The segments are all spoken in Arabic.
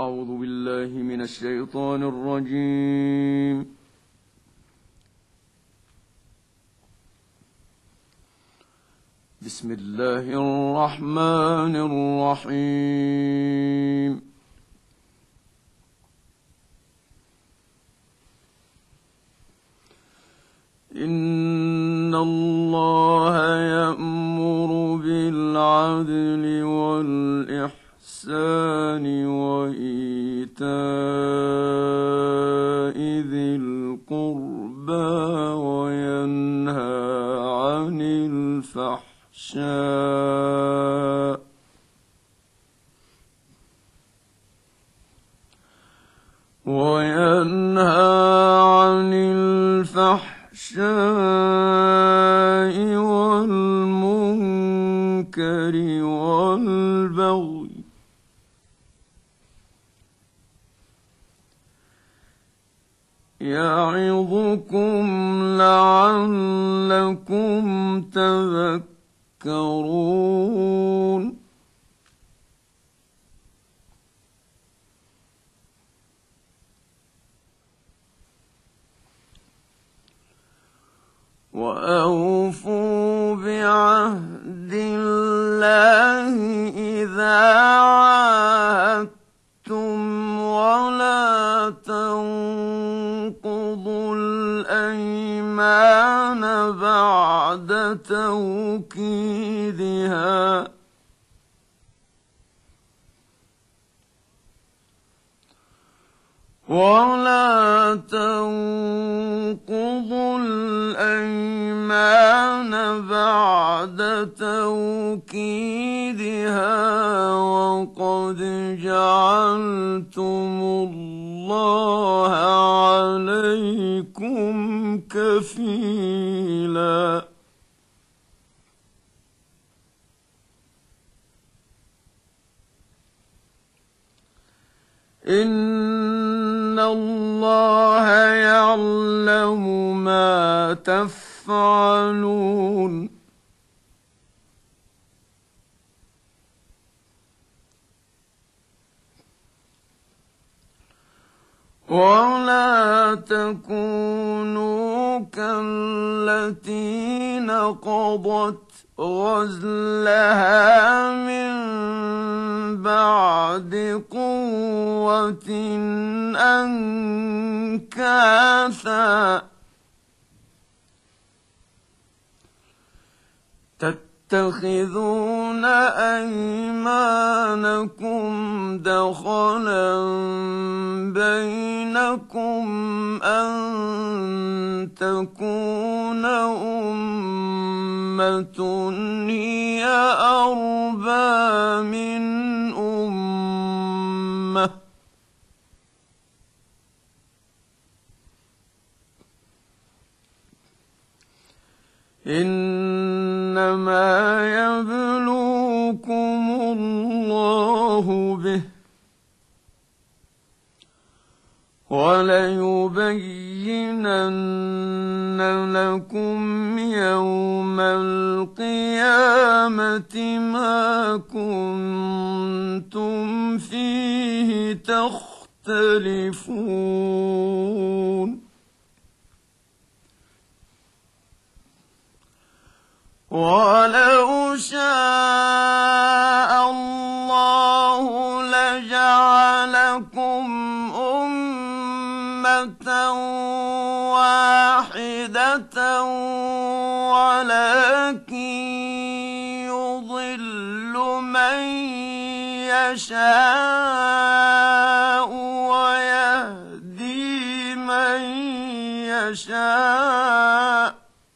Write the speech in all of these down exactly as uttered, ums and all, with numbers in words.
أعوذ بالله من الشيطان الرجيم. بسم الله الرحمن الرحيم. إن الله يأمر بالعدل والإحسان وإيتاء ذي القربى وينهى عن الفحشاء وينهى عن الفحشاء والمنكر والبغي يعظكم لعلكم تذكرون. وأوفوا بعهد الله إذا عاهدتم ولا تنقضوا الأيمان بعد توكيدها ولا تنقضوا الأيمان بعد توكيدها وقد جعلتم الله عليكم كفيلا. إن الله يعلم ما تفعلون. ولا تكونوا كالتي نقضت غزلها من بعد قوة أنكاثا تتخذون أيمانكم دخلا بينكم أن تكون أمة هي أربى من أمة إنما يبلوكم الله به وليبينن لكم يوم القيامة ما كنتم فيه تختلفون. ولو شاء الله لجعلكم أمة واحدة ولكن يضل من يشاء ويهدي من يشاء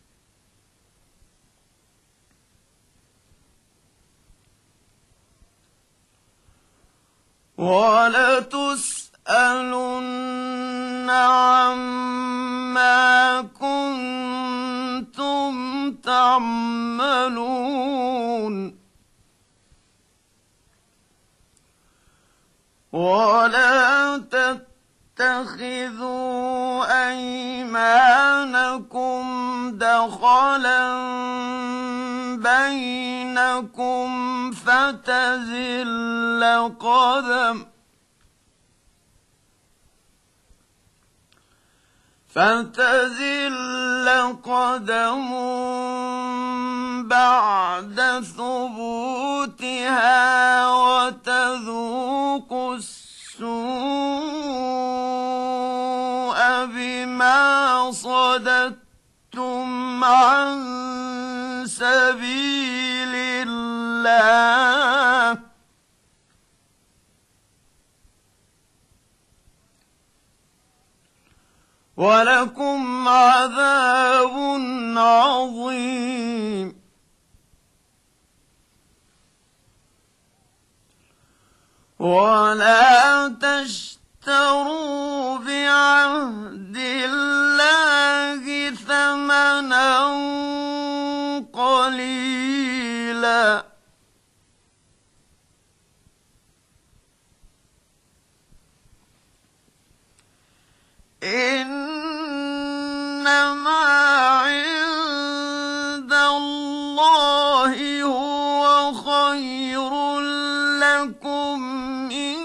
وَلَتُسْأَلُنَّ عَمَّا كُنتُمْ تَعْمَلُونَ. وَلَا تَتَّخِذُوا أَيْمَانَكُمْ دَخَلًا بَيْنَكُمْ فَتَزِلَّ قَدَمٌ فتزل قدم بعد ثبوتها وتذوق السوء بما صددتم عن سبيل الله ولكم عذاب عظيم. ولا تشتروا بعهد الله ثمنا قليلا إنما عند الله هو خير لكم إن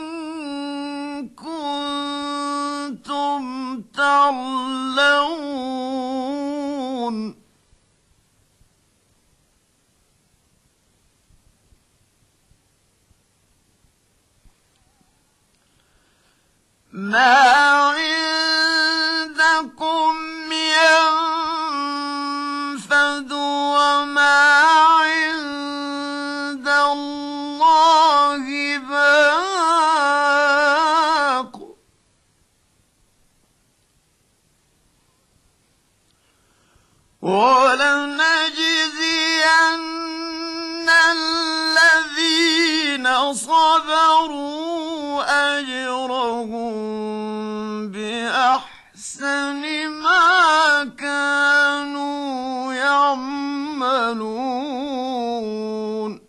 كنتم تعلمون. ما عندكم ينفد وما عند الله باق ولنجزين الذين صبروا أجرهم بأحسن ما كانوا يعملون.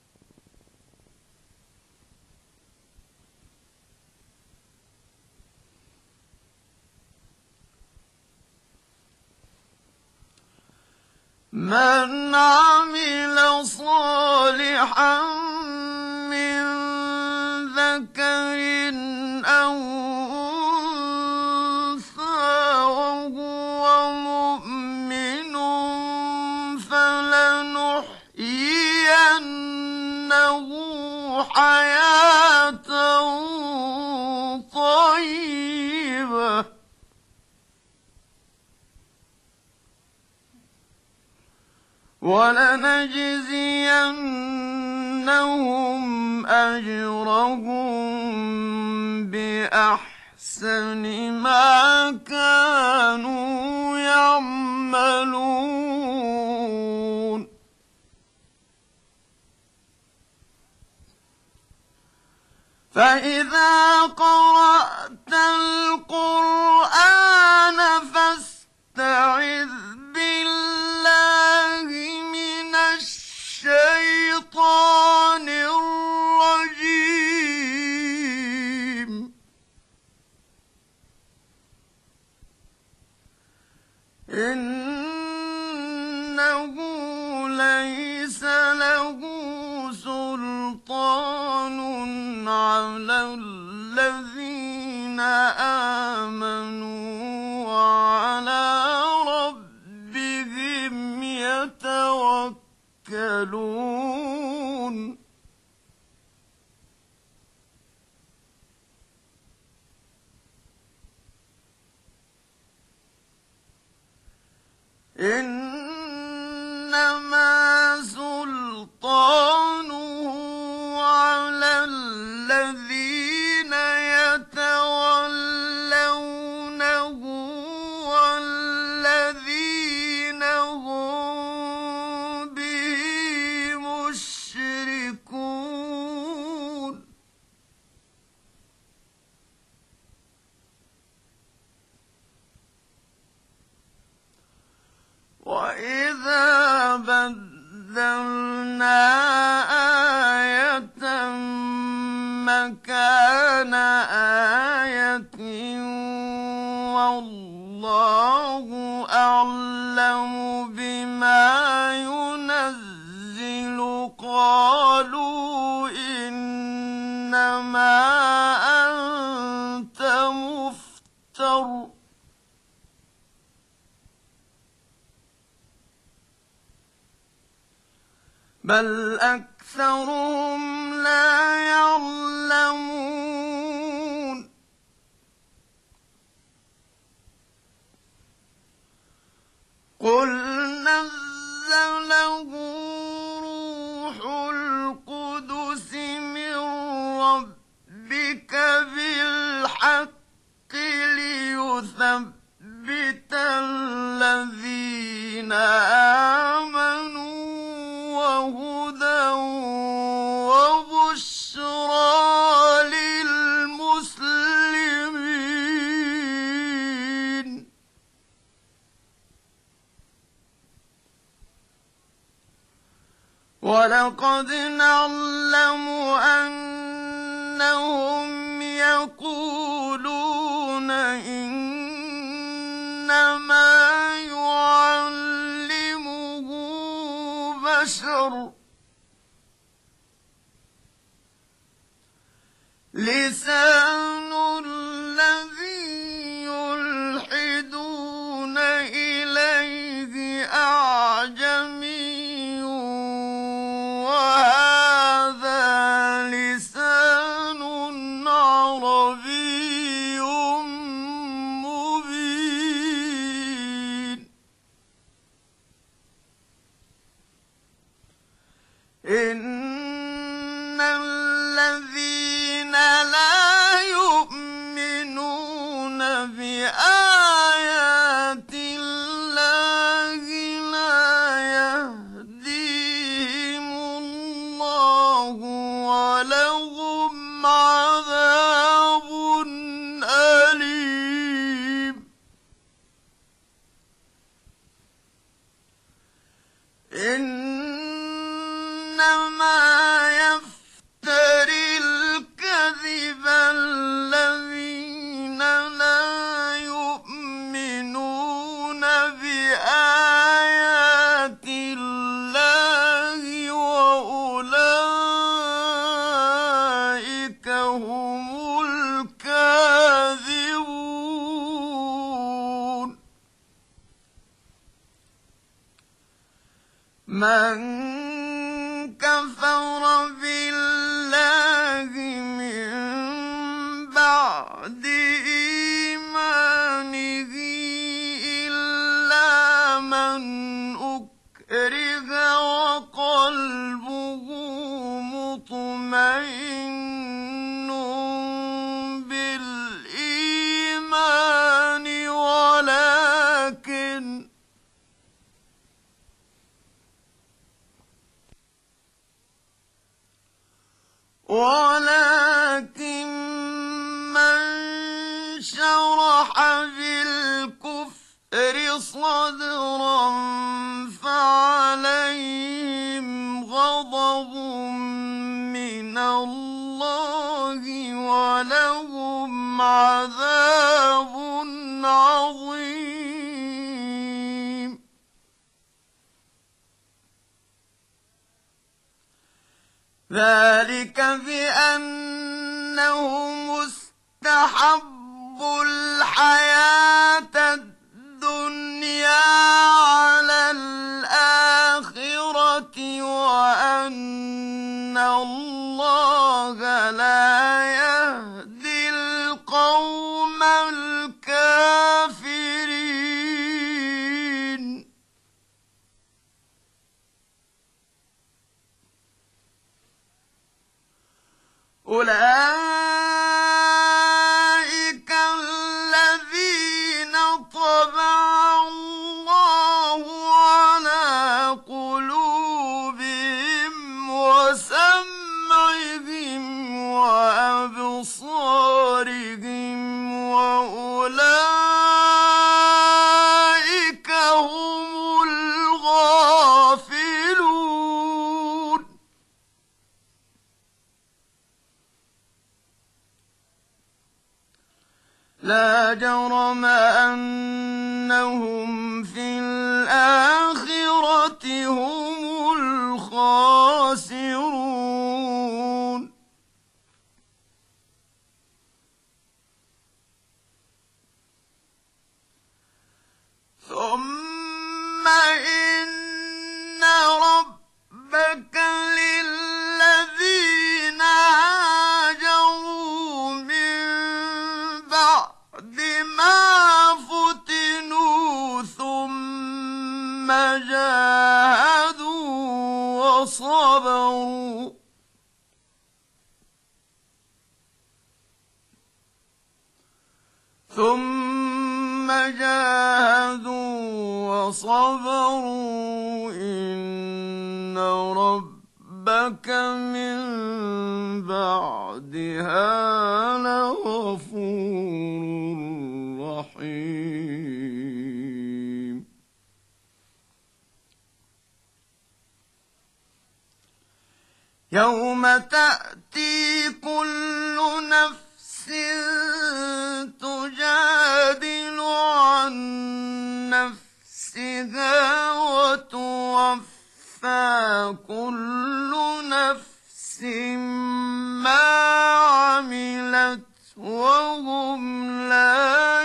من عمل صالحا من ذكر أو أنثى وهو مؤمن فلنحيينه حياة طيبة ولنجزينهم أجرهم بأحسن ما كانوا يعملون. فإذا قرأت القرآن فاستعذ بالله من الشيطان الرجيم. إنه ليس له سلطان على الذين آمنوا وعلى ربهم يتوكلون. إنما سلطانه على الذين يتولونه والذين هم به مشركون. وإذا بدلنا آية مكان آية والله أعلم بما ينزل قالوا إنما أنت مفتر بل أكثرهم لا يعلمون قل نزله روح القدس من ربك بالحق ليثبت الذين آمنوا وهدى وبشرى للمسلمين ولقد نعلم أنهم يقولون إنما يعلمه بشر لسان الذي يلحدون إليه أعجمي وهذا لسان عربي مبين إن الذين لا يؤمنون بآيات الله لا يهديهم الله ولهم عذاب أليم إنما يفتري الكذب الذين لا يؤمنون بآيات الله وأولئك هم الكاذبون من كفر بالله من بعد إيمانه إلا من أكره وقلبه مطمئن بالإيمان ولكن ولكن من شرح بالكفر صدرا فعليهم غضب من الله ولهم عذاب عظيم ذلك بأنهم استحبوا الحياة الدنيا على الآخرة وأن الله لا يهدي القوم الكافرين أولئك الذين طبع الله على قلوبهم وسمعهم وأبصارهم وأولئك هم الغافلون لا جرم أنهم في الآخرة هم الخاسرون ثم إن ربك ثم جاهدوا وصبروا إن ربك من بعدها لغفور رحيم. يوم تأتي كل نفس تجادل عن نفسها وتوفى كل نفس ما عملت وهم لا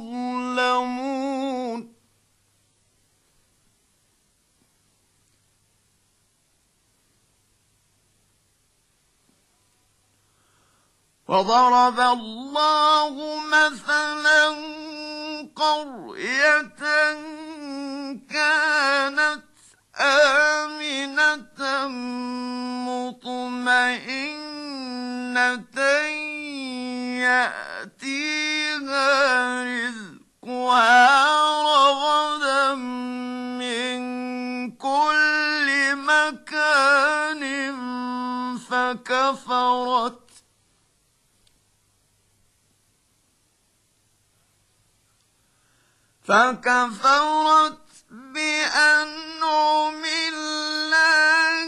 يظلمون. وضرب الله مثلا قرية كانت آمنة مطمئنة يأتيها رزقها رغدا من كل مكان فكفرت فكفرت بأنعم الله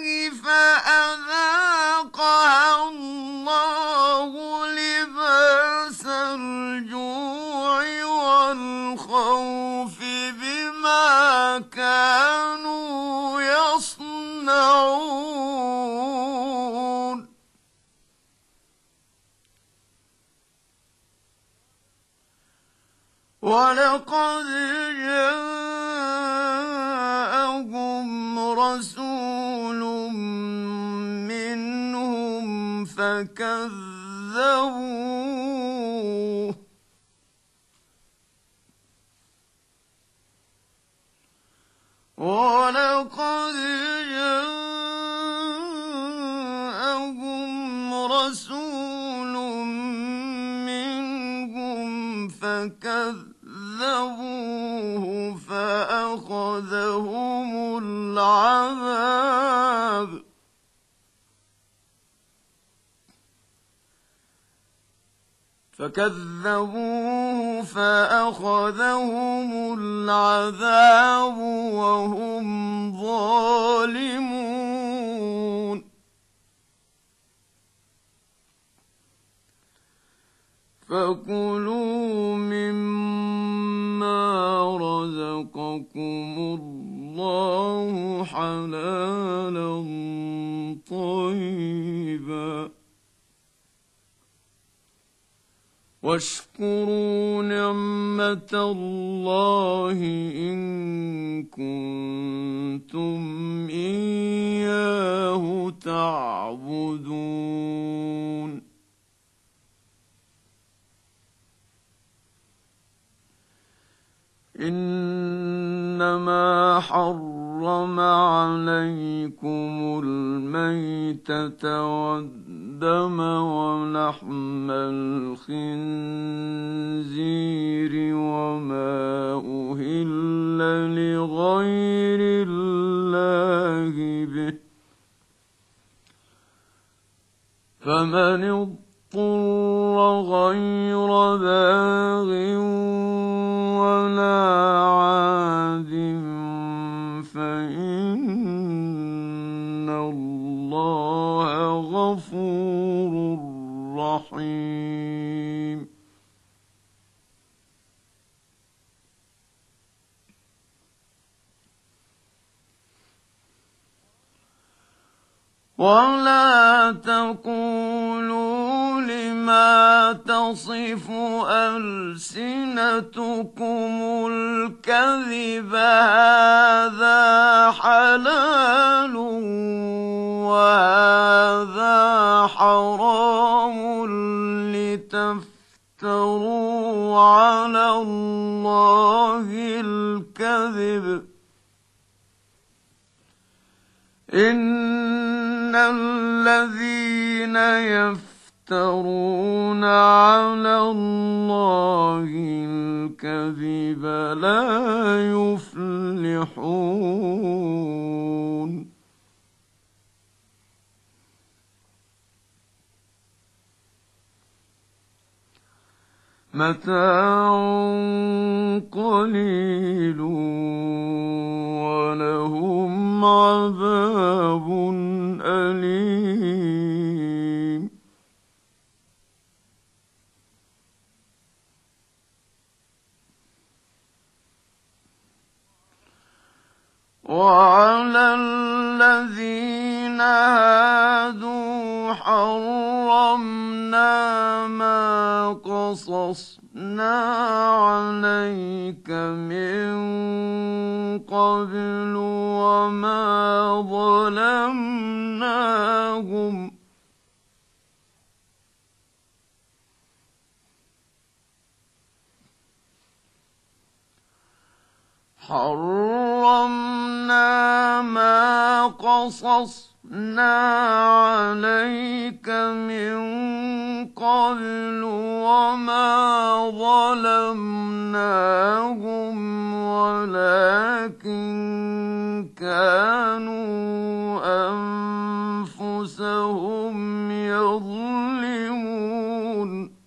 فأذاقها الله لباس الجوع والخوف بما كانوا يصنعون. ولقد جاءهم رسول منهم فكذبوه ولقد جاءهم رسول منهم فكذبوه فأخذهم العذاب فكذبوه فأخذهم العذاب وهم ظالمون. فكلوا مما رزقكم الله حلالا طيبا واشكروا نعمة الله إن كنتم إياه تعبدون. إنما حرم عليكم الميتة والدم ولحم الخنزير وما أهل لغير الله به فمن اضطر غير باغ ولا عاد فإن الله غفور رحيم. ولا تقولوا لما تصف ألسنتكم الكذب هذا حلال وهذا حرام لتفتروا على الله الكذب إن الذين يفترون على الله الكذب لا يفلحون متاع قليل ولهم عذاب أليم وعلى الذين هادوا حرمنا ما قصصنا عليك من قبل وما ظلمناهم حرمنا ما قصصنا عليك من قبل وما ظلمناهم ولكن كانوا أنفسهم يظلمون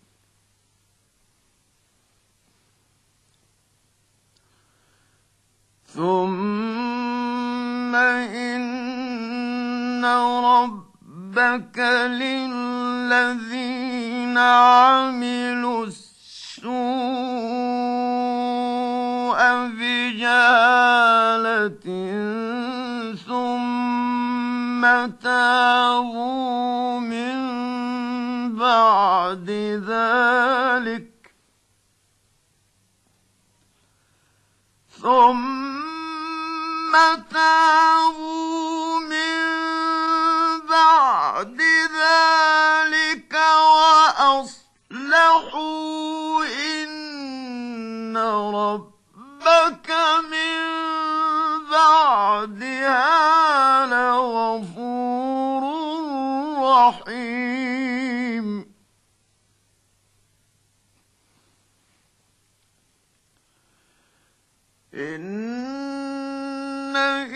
ثم إن ربك للذين عملوا السوء بجهالة ثم تابوا من بعد ذلك ثم تابوا من بعد ذلك وأصلحوا إن ربك من بعدها لغفور رحيم إن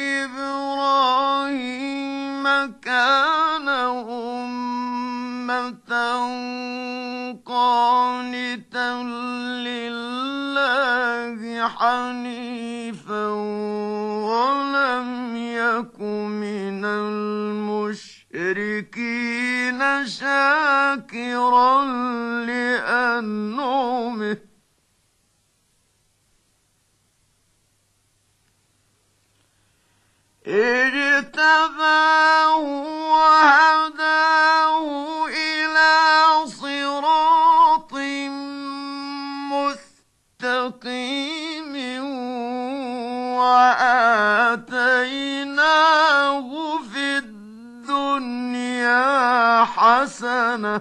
إبراهيم كان أمة قانتا لله حنيفا ولم يك من المشركين شاكرا لأنعمه اجتباه وهداه إلى صراط مستقيم وآتيناه في الدنيا حسنة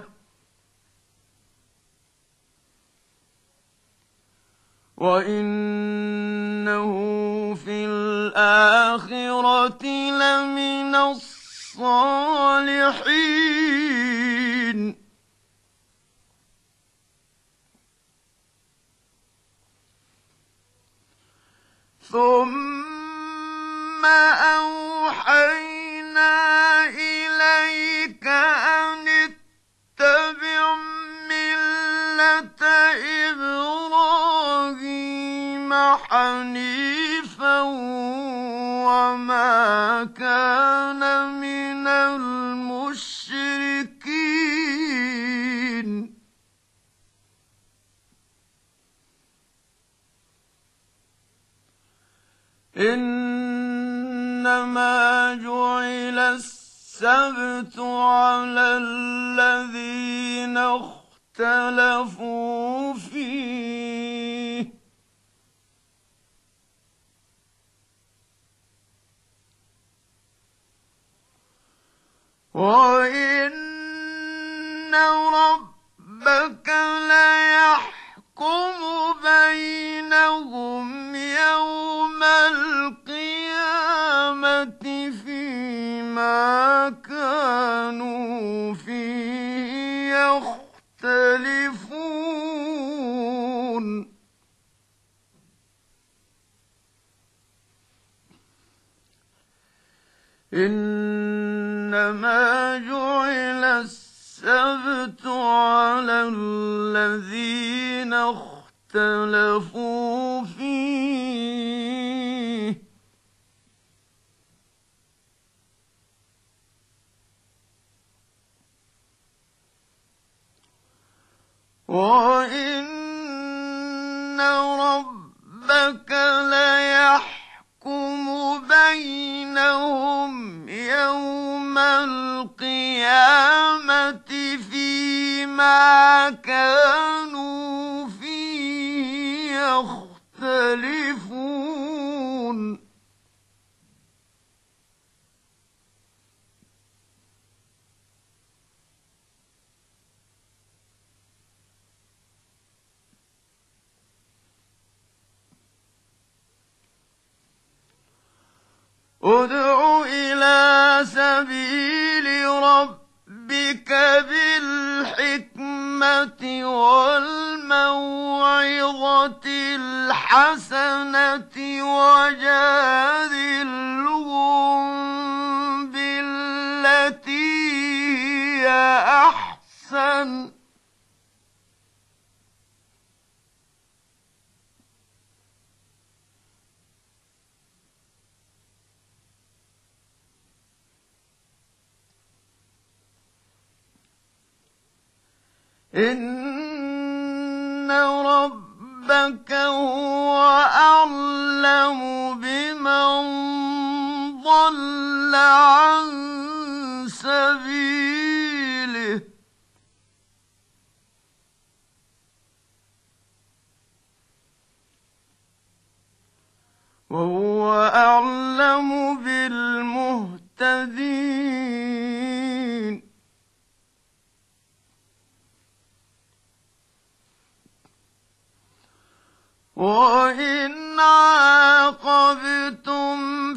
وإنه في الآخرة لمن الصالحين ثم أوحينا إليك أن اتبع ملة إبراهيم حنيفا وما كان من المشركين إنما جعل السبت على الذين اختلفوا فيه وإن ربك ليحكم بينهم يوم القيامة فيما كانوا فيه يختلفون إنما جعل السبت على الذين اختلفوا فيه وإن ربك ليحكم بينهم يوم القيامة فيما كانوا فيه يختلفون ادع إلى سبيل ربك بالحكمة والموعظة الحسنة وجادلهم بالتي هي أحسن إن ربك هو أعلم بمن ضل عن سبيله وهو أعلم بالمهتدين وإن عاقبتم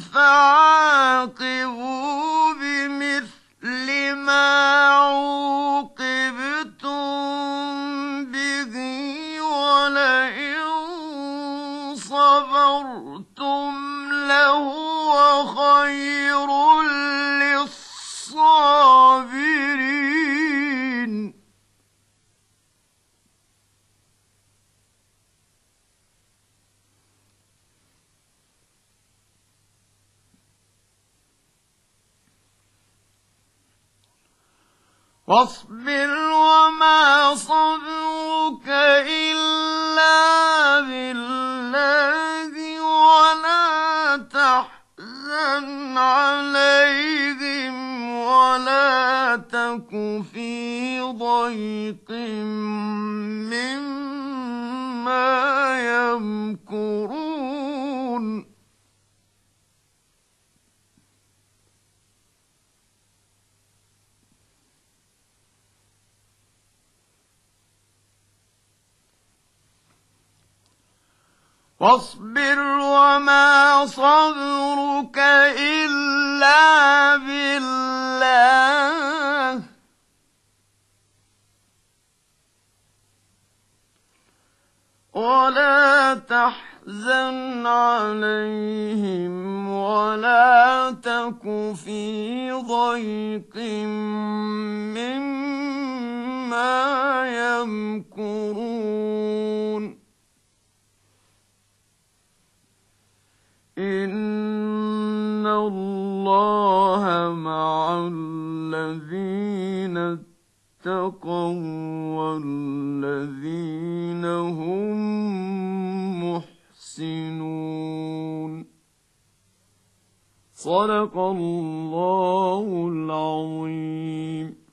فعاقبوا بمثل ما عوقبتم به ولئن صبرتم لهو خير للصابرين واصبر وما صبرك إلا بالله ولا تحزن عليهم ولا تك في ضيق مما يمكرون واصبر وما صبرك إلا بالله ولا تحزن عليهم ولا تك في ضيق مما يمكرون إن الله مع الذين اتقوا والذين هم محسنون صدق الله العظيم.